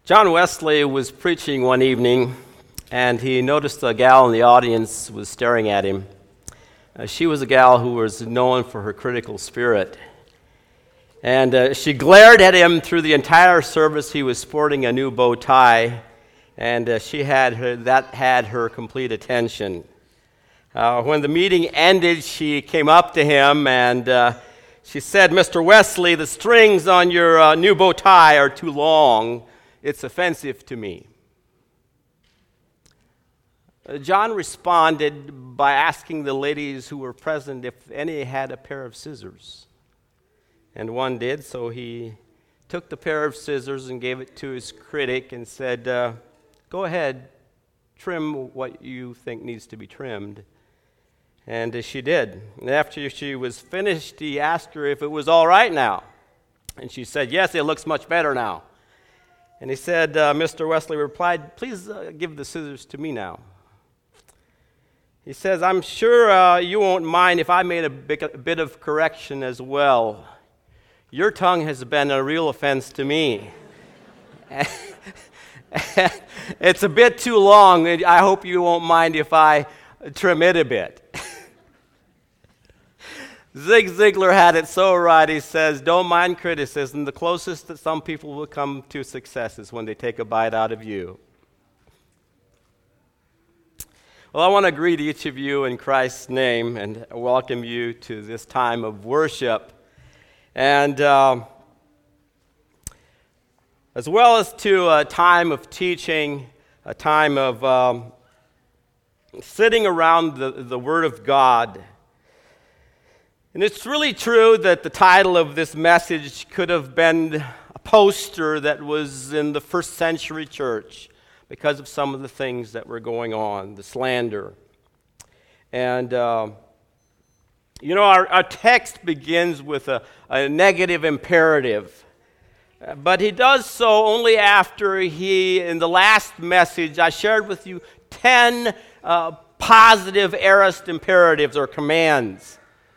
John Wesley was preaching one evening, and he noticed a gal in the audience was staring at him. She was a gal who was known for her critical spirit. And she glared at him through the entire service. He was sporting a new bow tie, and that had her complete attention. When the meeting ended, she came up to him and she said, "Mr. Wesley, the strings on your new bow tie are too long. It's offensive to me." John responded by asking the ladies who were present if any had a pair of scissors. And one did, so he took the pair of scissors and gave it to his critic and said, "Go ahead, trim what you think needs to be trimmed." And she did. And after she was finished, he asked her if it was all right now. And she said, "Yes, it looks much better now." And he said, Mr. Wesley replied, "Please give the scissors to me now." He says, "I'm sure you won't mind if I made a bit of correction as well. Your tongue has been a real offense to me. It's a bit too long. I hope you won't mind if I trim it a bit." Zig Ziglar had it so right. He says, "Don't mind criticism. The closest that some people will come to success is when they take a bite out of you." Well, I want to greet each of you in Christ's name and welcome you to this time of worship. And as well as to a time of teaching, a time of sitting around the Word of God. And it's really true that the title of this message could have been a poster that was in the first century church because of some of the things that were going on, the slander. And, our text begins with a negative imperative. But he does so only after in the last message, I shared with you 10 positive aorist imperatives or commands.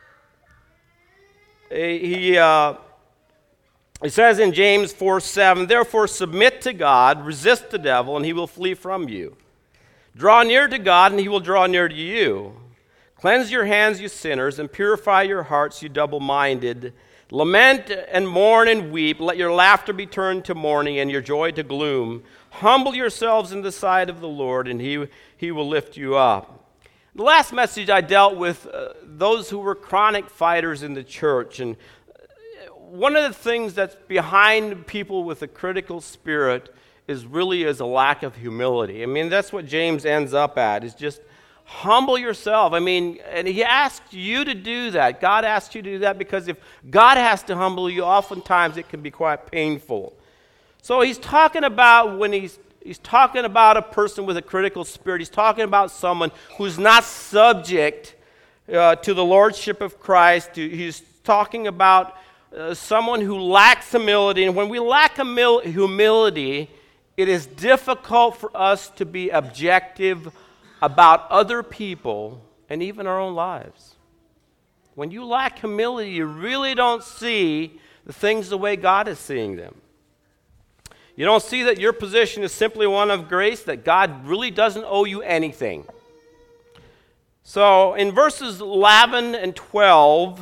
He says in James 4:7, "Therefore submit to God, resist the devil, and he will flee from you. Draw near to God, and he will draw near to you. Cleanse your hands, you sinners, and purify your hearts, you double-minded. Lament and mourn and weep. Let your laughter be turned to mourning and your joy to gloom. Humble yourselves in the sight of the Lord, and he will lift you up." The last message I dealt with those who were chronic fighters in the church. And one of the things that's behind people with a critical spirit is a lack of humility. I mean, that's what James ends up at, is just humble yourself. I mean, and he asks you to do that. God asks you to do that because if God has to humble you, oftentimes it can be quite painful. So he's talking about He's talking about a person with a critical spirit. He's talking about someone who's not subject to the lordship of Christ. He's talking about someone who lacks humility. And when we lack humility, it is difficult for us to be objective about other people and even our own lives. When you lack humility, you really don't see the things the way God is seeing them. You don't see that your position is simply one of grace, that God really doesn't owe you anything. So in verses 11 and 12,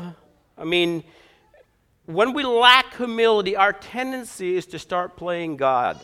when we lack humility, our tendency is to start playing God.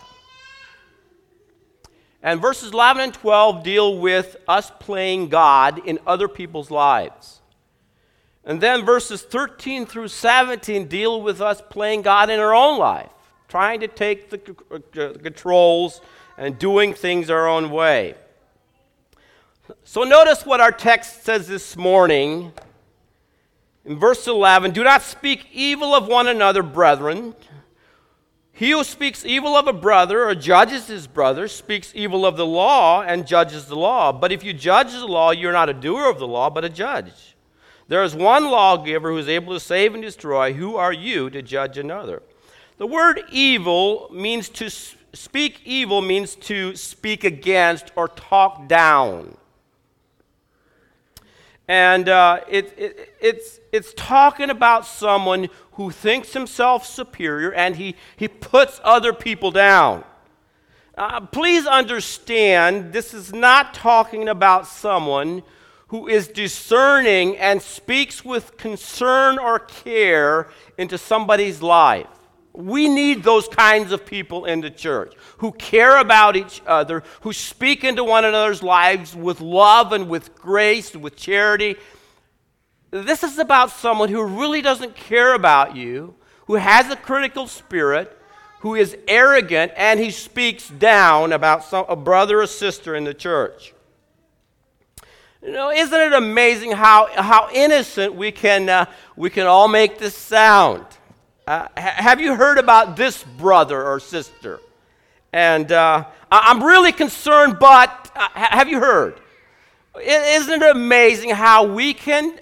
And verses 11 and 12 deal with us playing God in other people's lives. And then verses 13 through 17 deal with us playing God in our own life, trying to take the controls and doing things our own way. So notice what our text says this morning. In verse 11, "Do not speak evil of one another, brethren. He who speaks evil of a brother or judges his brother speaks evil of the law and judges the law. But if you judge the law, you're not a doer of the law, but a judge. There is one lawgiver who is able to save and destroy. Who are you to judge another?" The word evil means to speak evil, means to speak against or talk down. And it's talking about someone who thinks himself superior and he puts other people down. Please understand, this is not talking about someone who is discerning and speaks with concern or care into somebody's life. We need those kinds of people in the church who care about each other, who speak into one another's lives with love and with grace and with charity. This is about someone who really doesn't care about you, who has a critical spirit, who is arrogant, and he speaks down about a brother or sister in the church. Isn't it amazing how innocent we can all make this sound? Have you heard about this brother or sister? And I'm really concerned, but have you heard? Isn't it amazing how we can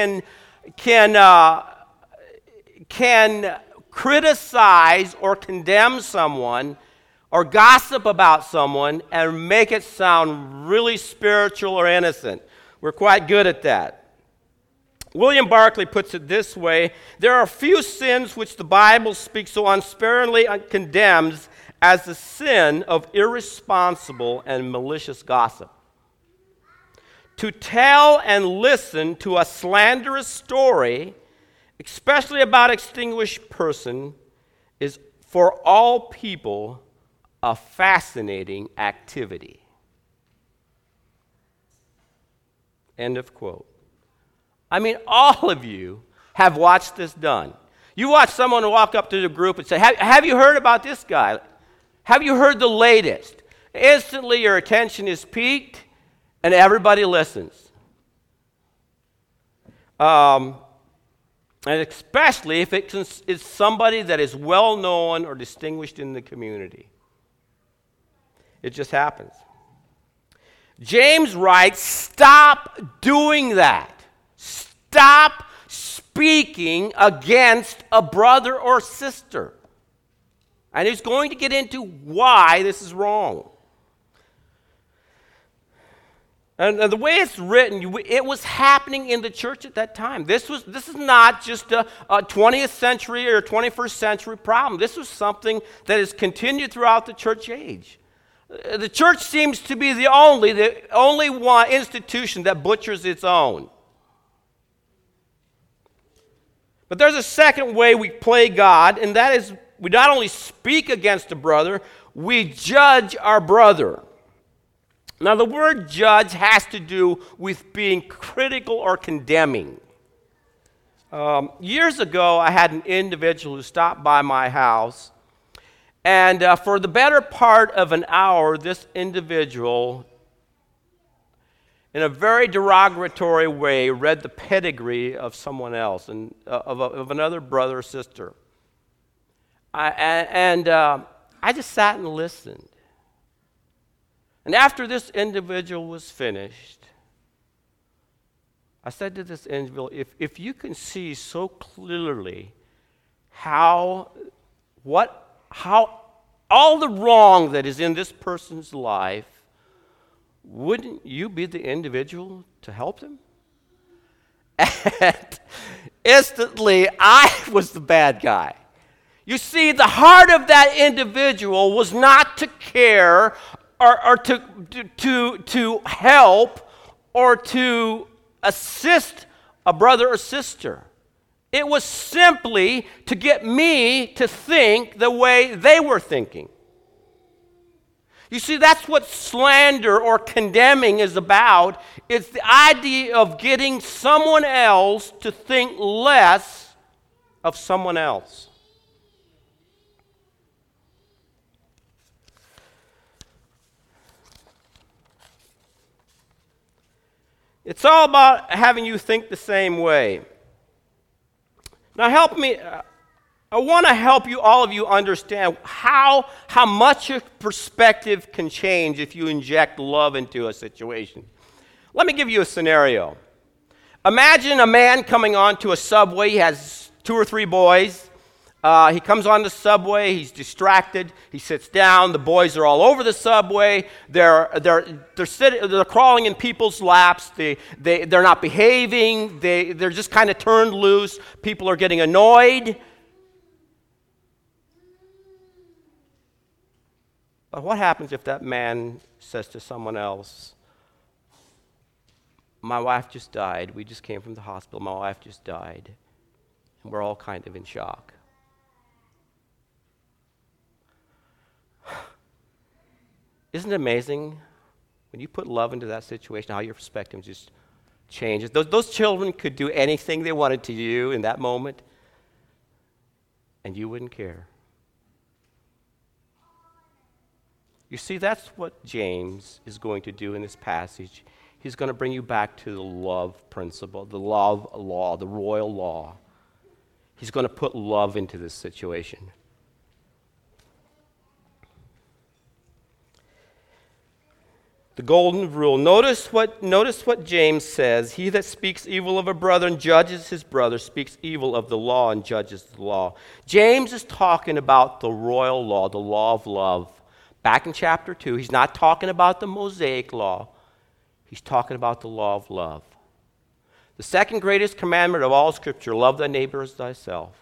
criticize or condemn someone or gossip about someone and make it sound really spiritual or innocent? We're quite good at that. William Barclay puts it this way: there are few sins which the Bible speaks so unsparingly condemns as the sin of irresponsible and malicious gossip. To tell and listen to a slanderous story, especially about an extinguished person, is for all people a fascinating activity. End of quote. I mean, all of you have watched this done. You watch someone walk up to the group and say, have you heard about this guy? Have you heard the latest? Instantly your attention is piqued and everybody listens. And especially if it's somebody that is well known or distinguished in the community. It just happens. James writes, stop doing that. Stop speaking against a brother or sister. And he's going to get into why this is wrong. And the way it's written, it was happening in the church at that time. This is not just a 20th century or 21st century problem. This was something that has continued throughout the church age. The church seems to be the only one institution that butchers its own. But there's a second way we play God, and that is we not only speak against a brother, we judge our brother. Now, the word judge has to do with being critical or condemning. Years ago, I had an individual who stopped by my house, and for the better part of an hour, this individual, in a very derogatory way, read the pedigree of someone else, and of another brother or sister. I just sat and listened. And after this individual was finished, I said to this individual, if you can see so clearly how all the wrong that is in this person's life, wouldn't you be the individual to help them? And instantly, I was the bad guy. You see, the heart of that individual was not to care or to help or to assist a brother or sister. It was simply to get me to think the way they were thinking. You see, that's what slander or condemning is about. It's the idea of getting someone else to think less of someone else. It's all about having you think the same way. Now help me, I want to help you, all of you, understand how much your perspective can change if you inject love into a situation. Let me give you a scenario. Imagine a man coming onto a subway. He has 2 or 3 boys. He comes on the subway. He's distracted. He sits down. The boys are all over the subway. They're crawling in people's laps. They're not behaving. They're just kind of turned loose. People are getting annoyed. But what happens if that man says to someone else, my wife just died. We just came from the hospital. My wife just died. And we're all kind of in shock. Isn't it amazing when you put love into that situation, how your perspective just changes? Those children could do anything they wanted to you in that moment, and you wouldn't care. You see, that's what James is going to do in this passage. He's going to bring you back to the love principle, the love law, the royal law. He's going to put love into this situation. The golden rule. Notice what James says. He that speaks evil of a brother and judges his brother speaks evil of the law and judges the law. James is talking about the royal law, the law of love. Back in chapter 2, he's not talking about the Mosaic law. He's talking about the law of love. The second greatest commandment of all Scripture, love thy neighbor as thyself.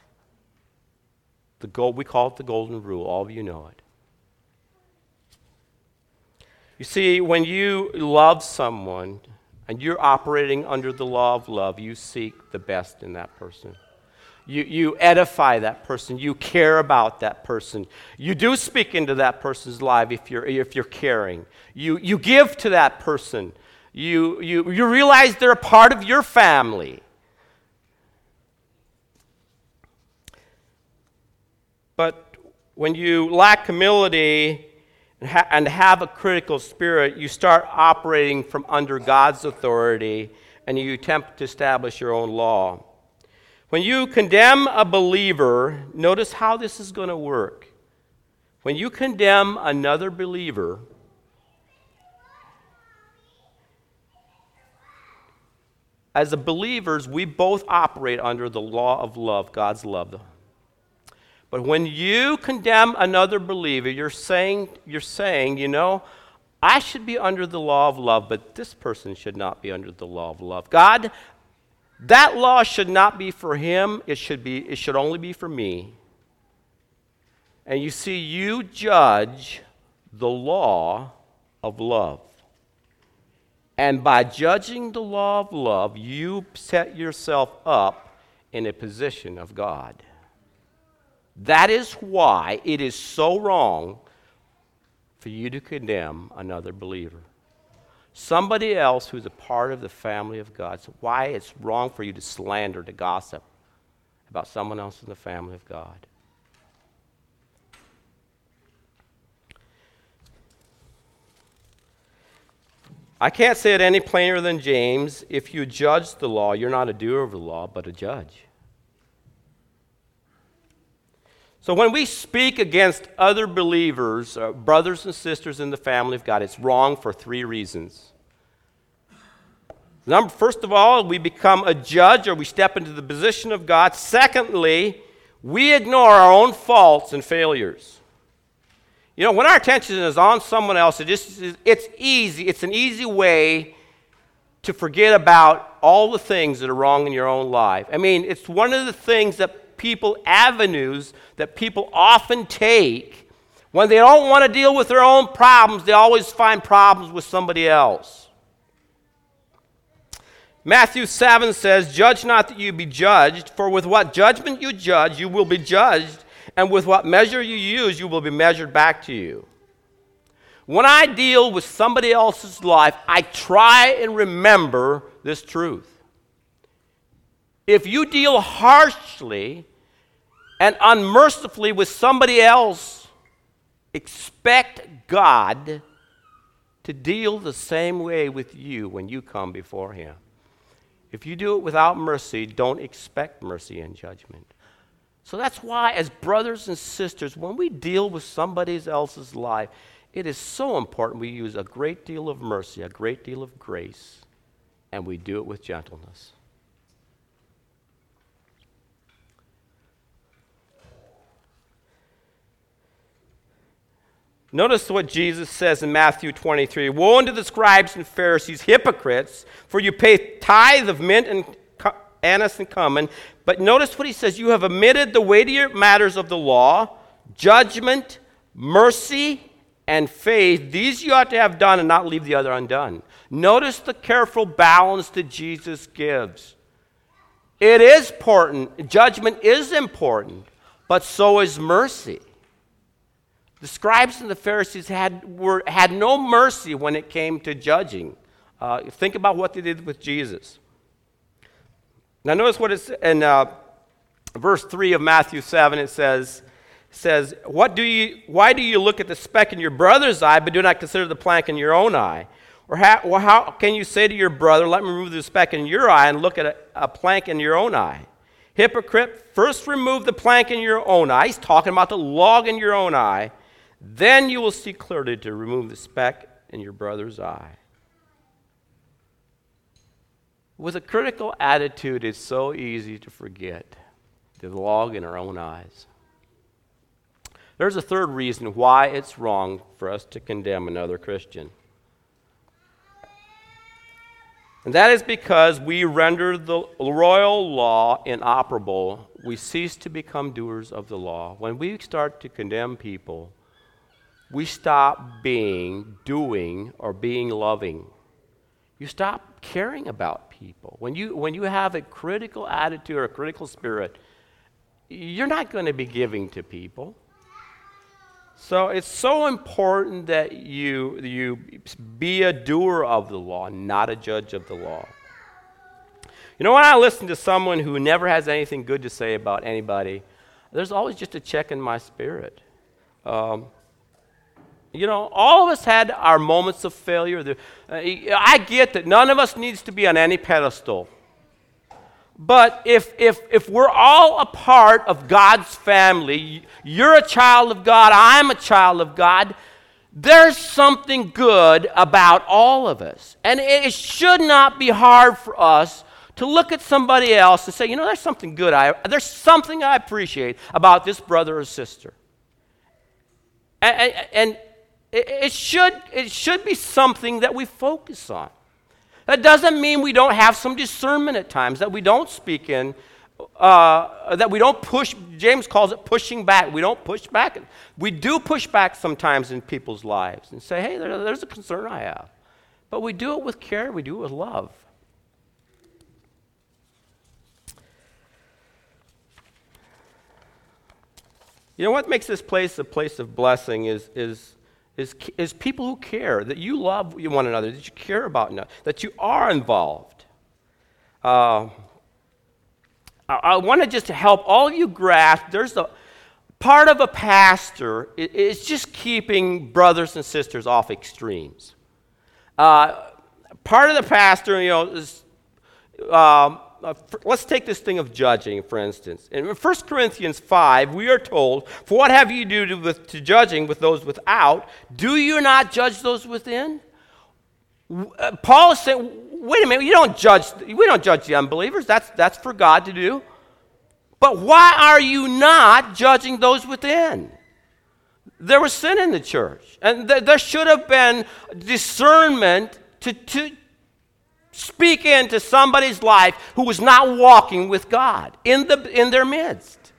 We call it the golden rule. All of you know it. You see, when you love someone and you're operating under the law of love, you seek the best in that person. You edify that person. You care about that person. You do speak into that person's life if you're caring. You give to that person. You realize they're a part of your family. But when you lack humility and have a critical spirit, you start operating from under God's authority and you attempt to establish your own law. When you condemn a believer, notice how this is going to work. When you condemn another believer, as believers, we both operate under the law of love, God's love. But when you condemn another believer, you're saying, I should be under the law of love, but this person should not be under the law of love. God, that law should not be for him. It should only be for me. And you see, you judge the law of love. And by judging the law of love, you set yourself up in a position of God. That is why it is so wrong for you to condemn another believer. Somebody else who's a part of the family of God. So why it's wrong for you to slander, to gossip about someone else in the family of God. I can't say it any plainer than James. If you judge the law, you're not a doer of the law, but a judge. So when we speak against other believers, brothers and sisters in the family of God, it's wrong for 3 reasons. First of all, we become a judge, or we step into the position of God. Secondly, we ignore our own faults and failures. When our attention is on someone else, it's easy. It's an easy way to forget about all the things that are wrong in your own life. It's one of the avenues that people often take when they don't want to deal with their own problems. They always find problems with somebody else. Matthew 7 says, "Judge not that you be judged, for with what judgment you judge, you will be judged, and with what measure you use, you will be measured back to you." When I deal with somebody else's life, I try and remember this truth. If you deal harshly and unmercifully with somebody else, expect God to deal the same way with you when you come before Him. If you do it without mercy, don't expect mercy and judgment. So that's why, as brothers and sisters, when we deal with somebody else's life, it is so important we use a great deal of mercy, a great deal of grace, and we do it with gentleness. Notice what Jesus says in Matthew 23. "Woe unto the scribes and Pharisees, hypocrites, for you pay tithe of mint and anise and cumin." But notice what he says. "You have omitted the weightier matters of the law, judgment, mercy, and faith, these you ought to have done and not leave the other undone. Notice the careful balance that Jesus gives. It is important. Judgment is important, but so is mercy. The scribes and the Pharisees had no mercy when it came to judging. Think about what they did with Jesus. Now notice what it's in verse 3 of Matthew 7. It says, why do you look at the speck in your brother's eye, but do not consider the plank in your own eye? Or how can you say to your brother, let me remove the speck in your eye, and look at a plank in your own eye? Hypocrite, first remove the plank in your own eye. He's talking about the log in your own eye. Then you will see clearly to remove the speck in your brother's eye. With a critical attitude, it's so easy to forget the log in our own eyes. There's a third reason why it's wrong for us to condemn another Christian. And that is because we render the royal law inoperable. We cease to become doers of the law. When we start to condemn people, we stop doing, or being loving. You stop caring about people. When you have a critical attitude or a critical spirit, you're not going to be giving to people. So it's so important that you be a doer of the law, not a judge of the law. You know, when I listen to someone who never has anything good to say about anybody, there's always just a check in my spirit. You know, all of us had our moments of failure. I get that none of us needs to be on any pedestal. But if we're all a part of God's family, you're a child of God, I'm a child of God, there's something good about all of us. And it should not be hard for us to look at somebody else and say, you know, there's something good. There's something I appreciate about this brother or sister. And it should be something that we focus on. That doesn't mean we don't have some discernment at times, that we don't speak in, that we don't push. James calls it pushing back. We don't push back. We do push back sometimes in people's lives and say, hey, there's a concern I have. But we do it with care. We do it with love. You know what makes this place a place of blessing is people who care, that you love one another, that you care about another, that you are involved. I want to just help all of you grasp, there's a part of a pastor is just keeping brothers and sisters off extremes. Part of the pastor, you know, is, let's take this thing of judging, for instance. In 1 Corinthians 5, we are told, for what have you to do to judging with those without? Do you not judge those within? Paul is saying, wait a minute, we don't judge the unbelievers. That's for God to do. But why are you not judging those within? There was sin in the church. And there should have been discernment to speak into somebody's life who was not walking with God in their midst.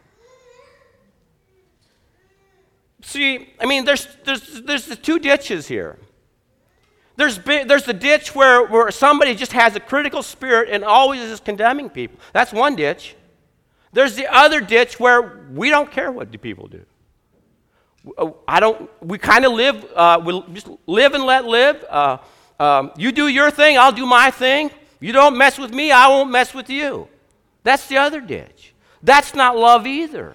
See, I mean, there's the two ditches here. There's the ditch where somebody just has a critical spirit and always is condemning people. That's one ditch. There's the other ditch where we don't care what the people do. We kind of live, we'll just live and let live. You do your thing, I'll do my thing. You don't mess with me, I won't mess with you. That's the other ditch. That's not love either.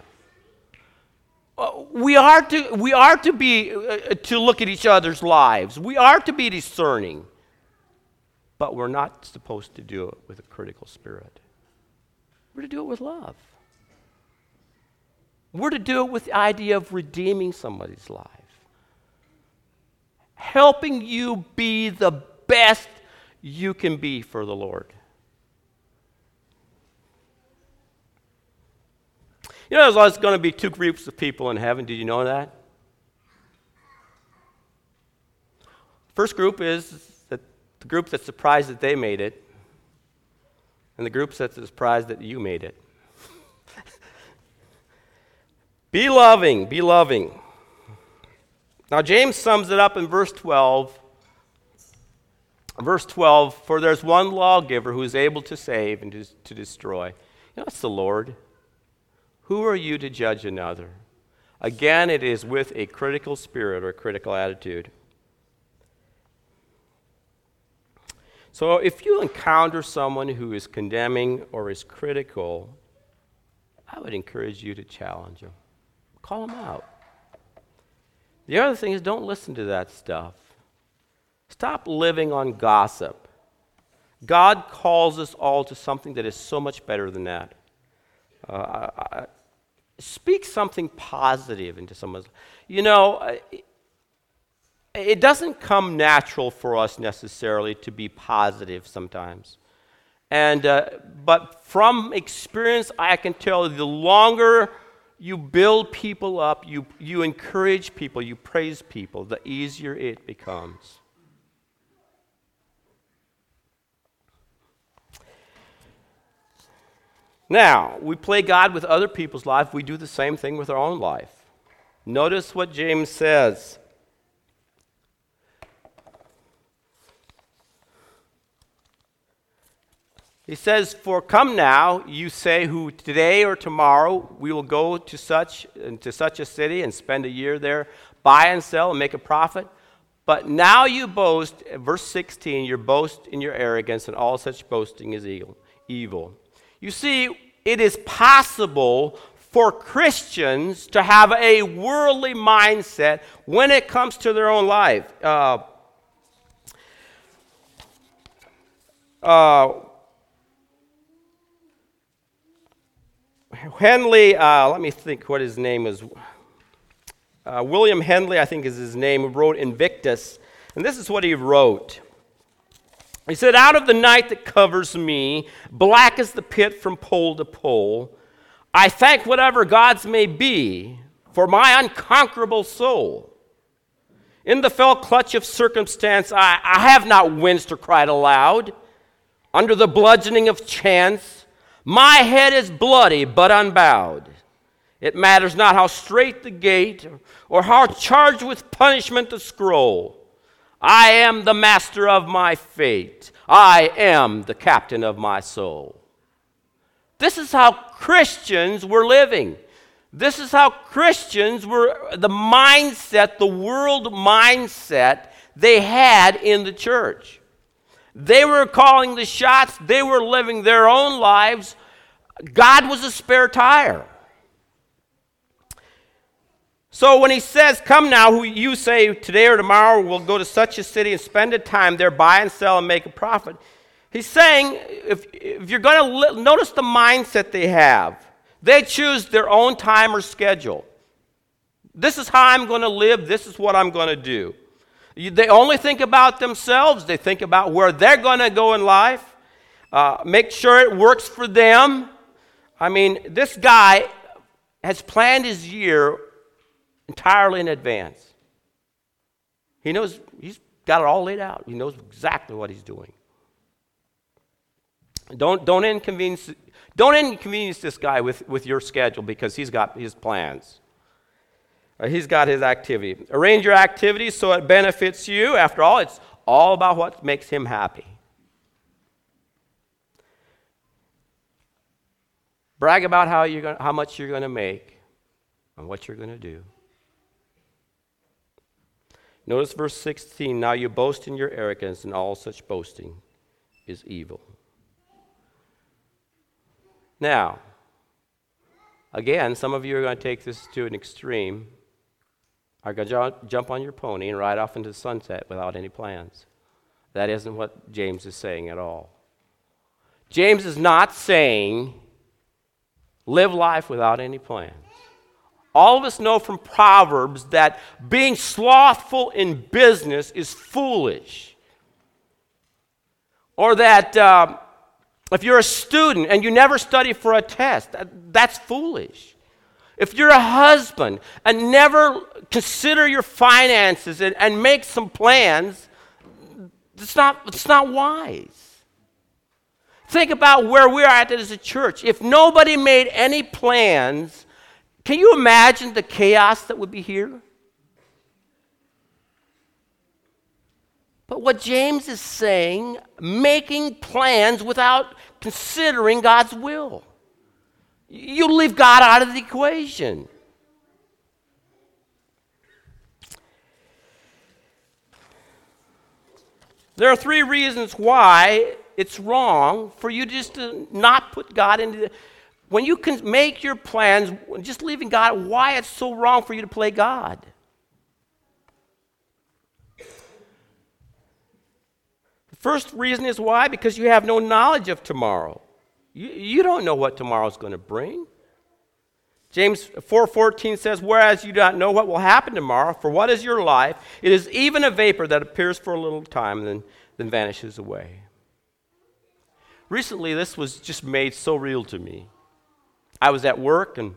We are to be to look at each other's lives. We are to be discerning, but we're not supposed to do it with a critical spirit. We're to do it with love. We're to do it with the idea of redeeming somebody's life, helping you be the best you can be for the Lord. You know, there's always going to be two groups of people in heaven. Did you know that? First group is the group that's surprised that they made it, and the group that's surprised that you made it. Be loving, be loving. Now, James sums it up in verse 12. Verse 12, for there's one lawgiver who is able to save and to destroy. It's the Lord. Who are you to judge another? Again, it is with a critical spirit or a critical attitude. So if you encounter someone who is condemning or is critical, I would encourage you to challenge them. Call them out. The other thing is, don't listen to that stuff. Stop living on gossip. God calls us all to something that is so much better than that. Speak something positive into someone's life. It doesn't come natural for us necessarily to be positive sometimes. But from experience, I can tell you, the longer you build people up, you encourage people, you praise people, the easier it becomes. Now, we play God with other people's life. We do the same thing with our own life. Notice what James says. He says, for come now, you say, who today or tomorrow we will go to such a city and spend a year there, buy and sell and make a profit. But now you boast, verse 16, you boast in your arrogance, and all such boasting is evil. You see, it is possible for Christians to have a worldly mindset when it comes to their own life. Henley, let me think what his name is. William Henley, I think is his name, wrote Invictus. And this is what he wrote. He said, out of the night that covers me, black as the pit from pole to pole, I thank whatever gods may be for my unconquerable soul. In the fell clutch of circumstance, I have not winced or cried aloud. Under the bludgeoning of chance, my head is bloody but unbowed. It matters not how straight the gate or how charged with punishment the scroll. I am the master of my fate. I am the captain of my soul. This is how Christians were living. This is how Christians were, the mindset, the world mindset they had in the church. They were calling the shots. They were living their own lives. God was a spare tire. So when he says, come now, who you say today or tomorrow we'll go to such a city and spend a time there, buy and sell and make a profit. He's saying, if you're going to notice the mindset they have. They choose their own time or schedule. This is how I'm going to live. This is what I'm going to do. They only think about themselves. They think about where they're going to go in life. Make sure it works for them. I mean, this guy has planned his year entirely in advance. He knows, he's got it all laid out. He knows exactly what he's doing. Don't inconvenience this guy with your schedule because he's got his plans. He's got his activity. Arrange your activities so it benefits you. After all, it's all about what makes him happy. Brag about how much you're going to make and what you're going to do. Notice verse 16. Now you boast in your arrogance, and all such boasting is evil. Now, again, some of you are going to take this to an extreme, are going to jump on your pony and ride off into the sunset without any plans. That isn't what James is saying at all. James is not saying live life without any plans. All of us know from Proverbs that being slothful in business is foolish. Or that if you're a student and you never study for a test, that's foolish. If you're a husband and never consider your finances and make some plans, it's not wise. Think about where we're at as a church. If nobody made any plans, can you imagine the chaos that would be here? But what James is saying, making plans without considering God's will. You leave God out of the equation. There are 3 reasons why it's wrong for you just to not put God into the... When you can make your plans, just leaving God, why it's so wrong for you to play God. The first reason is why? Because you have no knowledge of tomorrow. You don't know what tomorrow's going to bring. James 4:14 says, whereas you do not know what will happen tomorrow, for what is your life? It is even a vapor that appears for a little time and then vanishes away. Recently, this was just made so real to me. I was at work, and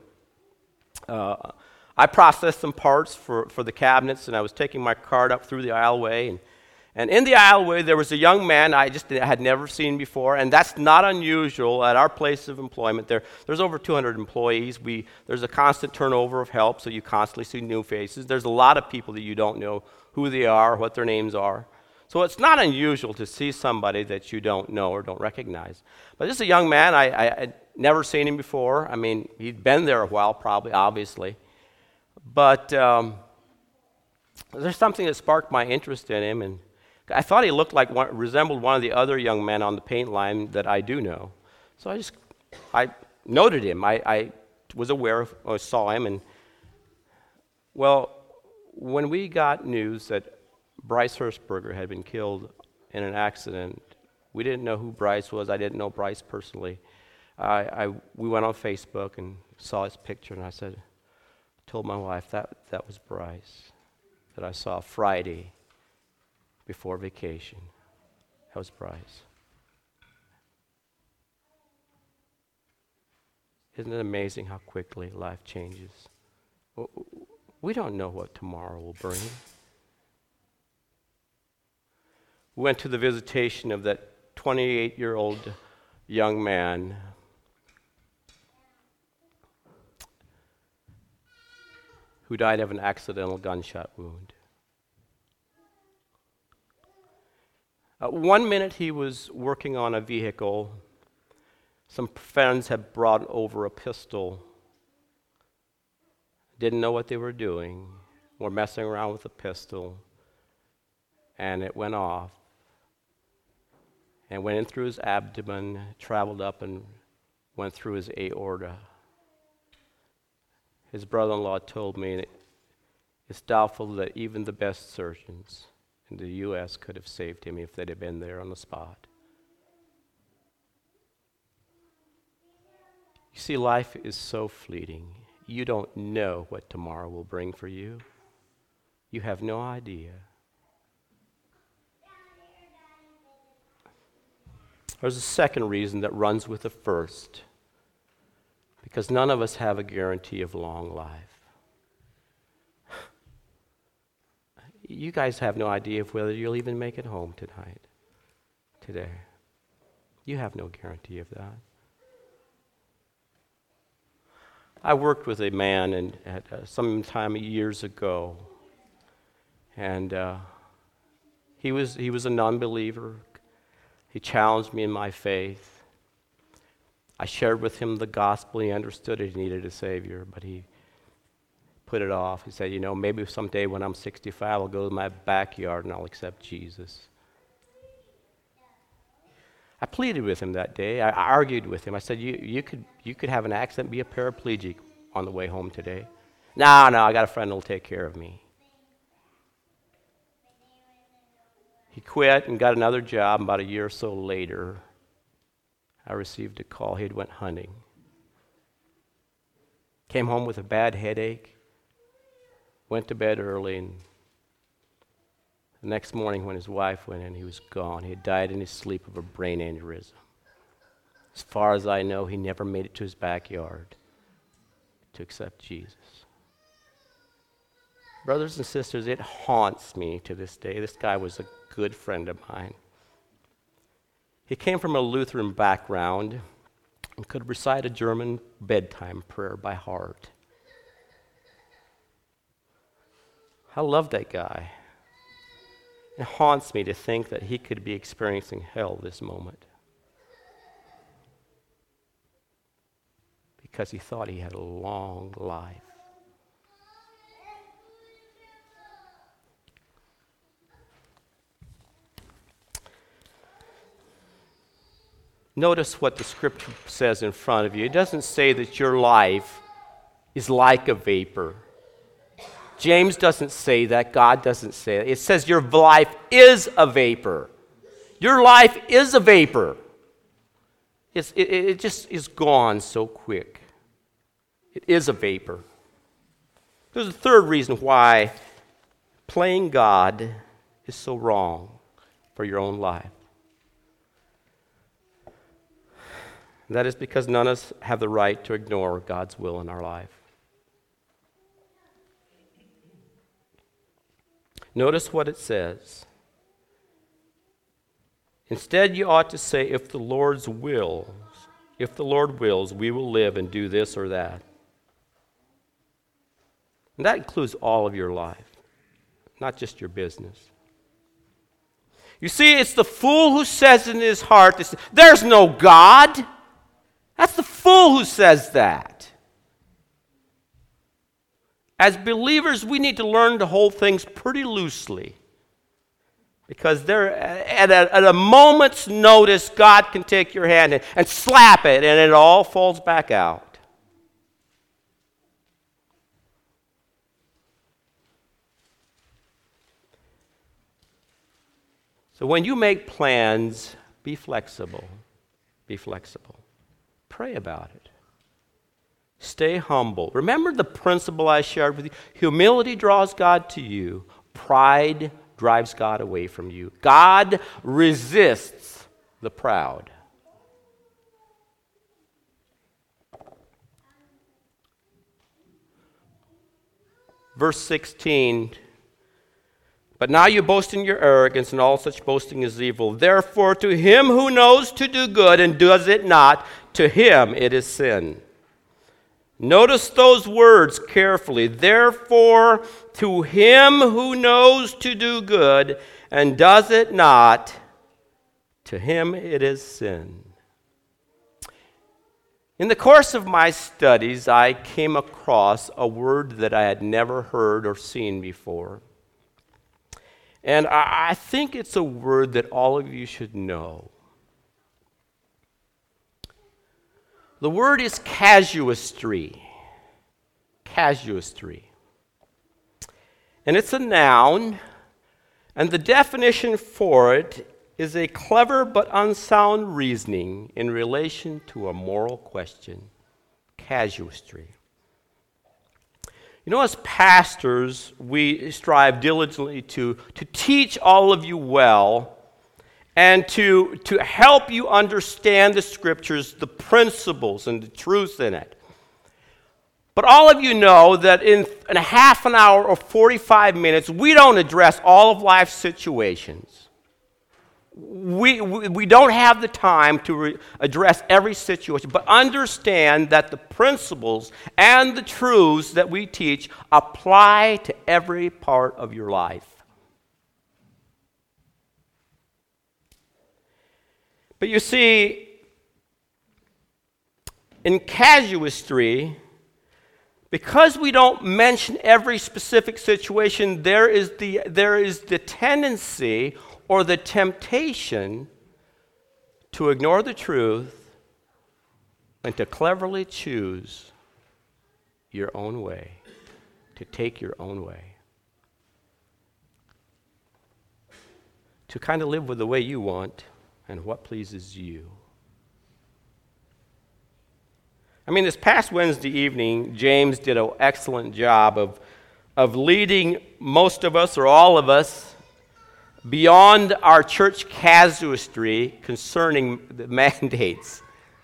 I processed some parts for the cabinets, and I was taking my cart up through the aisleway, and in the aisleway, there was a young man I just had never seen before, and that's not unusual at our place of employment. There's over 200 employees. There's a constant turnover of help, so you constantly see new faces. There's a lot of people that you don't know who they are, what their names are. So it's not unusual to see somebody that you don't know or don't recognize. But this is a young man. I'd never seen him before. I mean, he'd been there a while, probably, obviously. But there's something that sparked my interest in him, and I thought he resembled one of the other young men on the paint line that I do know. So I noted him. I was aware of, or saw him, and well, when we got news that Bryce Hershberger had been killed in an accident, we didn't know who Bryce was. I didn't know Bryce personally. We went on Facebook and saw his picture, and I told my wife that was Bryce that I saw Friday before vacation. That was Bryce. Isn't it amazing how quickly life changes? We don't know what tomorrow will bring. We went to the visitation of that 28-year-old young man who died of an accidental gunshot wound. 1 minute he was working on a vehicle. Some friends had brought over a pistol. Didn't know what they were doing. Were messing around with a pistol. And it went off. And went in through his abdomen, traveled up and went through his aorta. His brother-in-law told me it's doubtful that even the best surgeons in the U.S. could have saved him if they'd have been there on the spot. You see, life is so fleeting. You don't know what tomorrow will bring for you. You have no idea. There's a second reason that runs with the first, because none of us have a guarantee of long life. You guys have no idea of whether you'll even make it home today. You have no guarantee of that. I worked with a man some time years ago, and he was a non-believer. He challenged me in my faith. I shared with him the gospel. He understood he needed a Savior, but he put it off. He said, maybe someday when I'm 65, I'll go to my backyard and I'll accept Jesus. I pleaded with him that day. I argued with him. I said, you could have an accident, be a paraplegic on the way home today. No, I got a friend who'll take care of me. He quit and got another job. About a year or so later, I received a call. He had went hunting. Came home with a bad headache. Went to bed early, and the next morning when his wife went in, he was gone. He had died in his sleep of a brain aneurysm. As far as I know, he never made it to his backyard to accept Jesus. Brothers and sisters, it haunts me to this day. This guy was a good friend of mine. He came from a Lutheran background and could recite a German bedtime prayer by heart. I love that guy. It haunts me to think that he could be experiencing hell this moment because he thought he had a long life. Notice what the scripture says in front of you. It doesn't say that your life is like a vapor. James doesn't say that. God doesn't say it. It says your life is a vapor. Your life is a vapor. It just is gone so quick. It is a vapor. There's a third reason why playing God is so wrong for your own life. That is because none of us have the right to ignore God's will in our life. Notice what it says. Instead, you ought to say, if the Lord wills, we will live and do this or that. And that includes all of your life, not just your business. You see, it's the fool who says in his heart, there's no God. That's the fool who says that. As believers, we need to learn to hold things pretty loosely. Because at a moment's notice, God can take your hand and slap it, and it all falls back out. So when you make plans, be flexible. Be flexible. Pray about it. Stay humble. Remember the principle I shared with you? Humility draws God to you. Pride drives God away from you. God resists the proud. Verse 16, but now you boast in your arrogance, and all such boasting is evil. Therefore, to him who knows to do good and does it not, to him it is sin. Notice those words carefully. Therefore, to him who knows to do good and does it not, to him it is sin. In the course of my studies, I came across a word that I had never heard or seen before. And I think it's a word that all of you should know. The word is casuistry. Casuistry. And it's a noun, and the definition for it is a clever but unsound reasoning in relation to a moral question. Casuistry. You know, as pastors, we strive diligently to teach all of you well and to help you understand the Scriptures, the principles and the truth in it. But all of you know that in a half an hour or 45 minutes, we don't address all of life's situations. We don't have the time to address every situation, but understand that the principles and the truths that we teach apply to every part of your life. But you see, in casuistry, because we don't mention every specific situation, there is the tendency or the temptation to ignore the truth and to cleverly choose your own way, to take your own way, to kind of live with the way you want and what pleases you. I mean, this past Wednesday evening, James did an excellent job of leading most of us or all of us beyond our church casuistry concerning the mandates.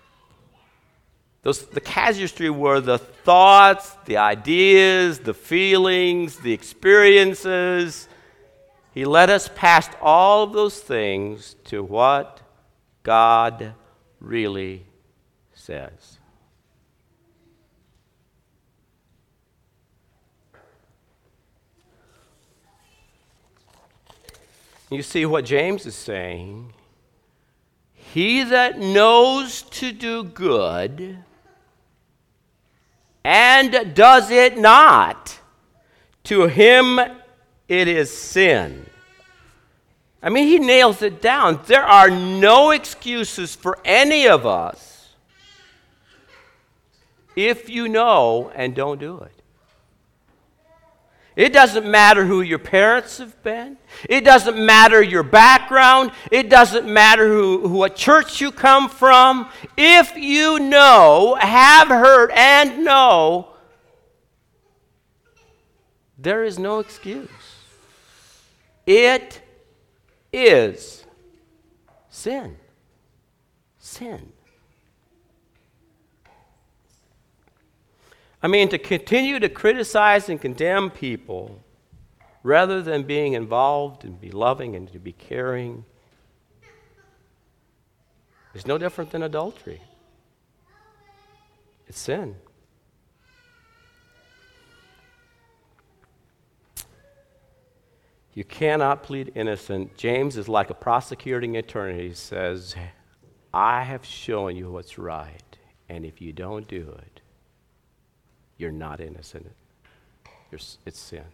The casuistry were the thoughts, the ideas, the feelings, the experiences. He led us past all of those things to what God really says. You see what James is saying? He that knows to do good and does it not, to him it is sin. I mean, he nails it down. There are no excuses for any of us if you know and don't do it. It doesn't matter who your parents have been. It doesn't matter your background. It doesn't matter what church you come from. If you know, have heard, and know, there is no excuse. It is sin. Sin. I mean, to continue to criticize and condemn people rather than being involved and be loving and to be caring is no different than adultery. It's sin. You cannot plead innocent. James is like a prosecuting attorney. He says, I have shown you what's right, and if you don't do it, you're not innocent. It's sin.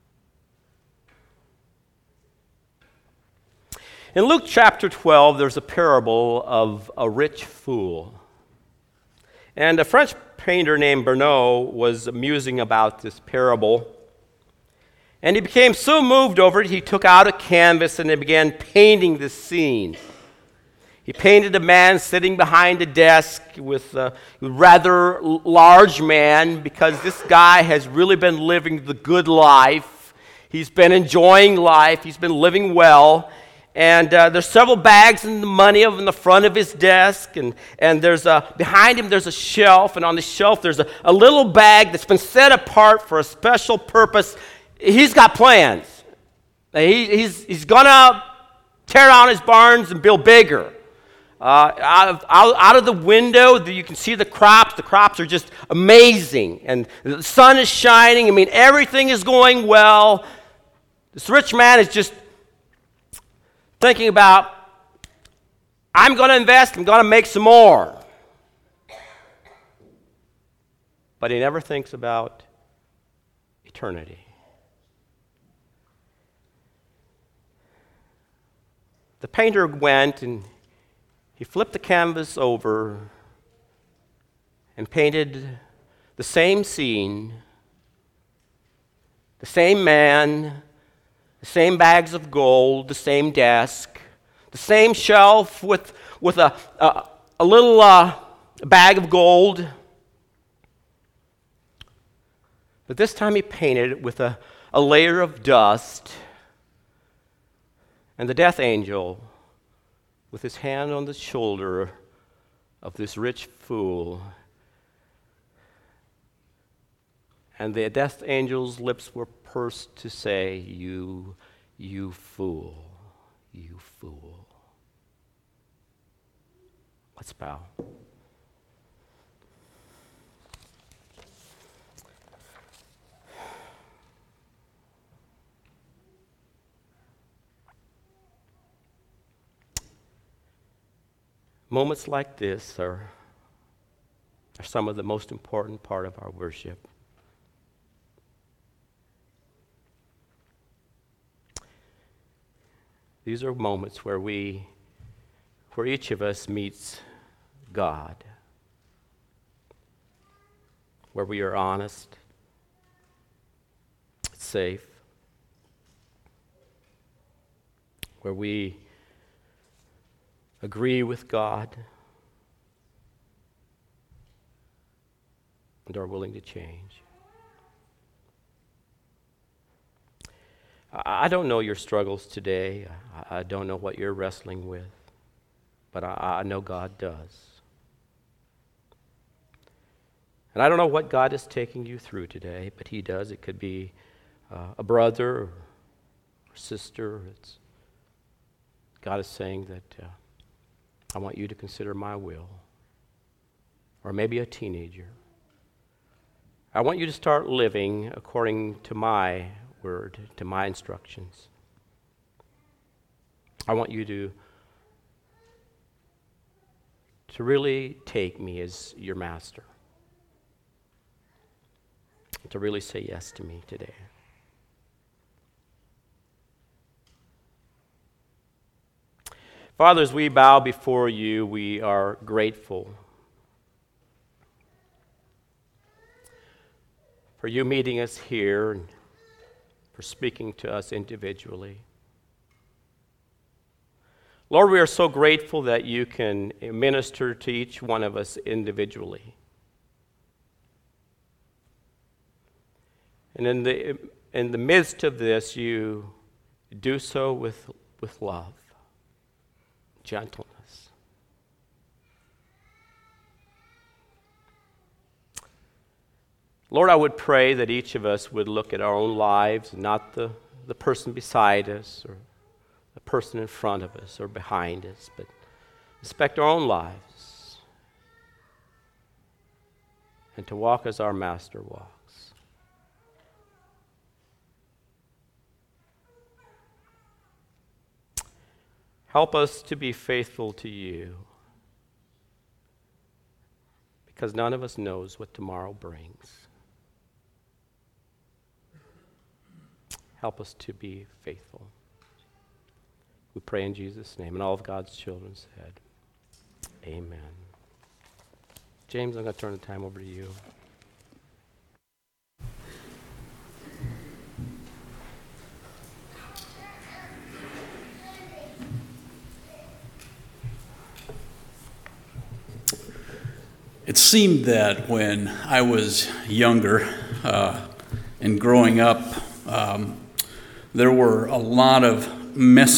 In Luke chapter 12, there's a parable of a rich fool. And a French painter named Bernot was musing about this parable. And he became so moved over it, he took out a canvas and he began painting this scene. He painted a man sitting behind a desk with a rather large man because this guy has really been living the good life. He's been enjoying life. He's been living well. And there's several bags and money in the front of his desk. And there's behind him there's a shelf. And on the shelf there's a little bag that's been set apart for a special purpose. He's got plans. He's going to tear down his barns and build bigger. Out of the window, you can see the crops. The crops are just amazing. And the sun is shining. I mean, everything is going well. This rich man is just thinking about, I'm going to invest. I'm going to make some more. But he never thinks about eternity. The painter went and he flipped the canvas over and painted the same scene, the same man, the same bags of gold, the same desk, the same shelf with a little bag of gold. But this time he painted it with a layer of dust, and the death angel with his hand on the shoulder of this rich fool. And the death angel's lips were pursed to say, you fool, you fool. Let's bow. Moments like this are some of the most important part of our worship. These are moments where each of us meets God, where we are honest, safe, where we agree with God and are willing to change. I don't know your struggles today. I don't know what you're wrestling with, but I know God does. And I don't know what God is taking you through today, but He does. It could be a brother or sister. God is saying that I want you to consider my will. Or maybe a teenager. I want you to start living according to my word, to my instructions. I want you to really take me as your master, to really say yes to me today. Father, as we bow before you, we are grateful for you meeting us here and for speaking to us individually. Lord, we are so grateful that you can minister to each one of us individually. And in the midst of this, you do so with love, gentleness. Lord, I would pray that each of us would look at our own lives, not the person beside us or the person in front of us or behind us, but inspect our own lives and to walk as our Master walks. Help us to be faithful to you, because none of us knows what tomorrow brings. Help us to be faithful. We pray in Jesus' name. And all of God's children said, amen. James, I'm going to turn the time over to you. It seemed that when I was younger and growing up, there were a lot of messages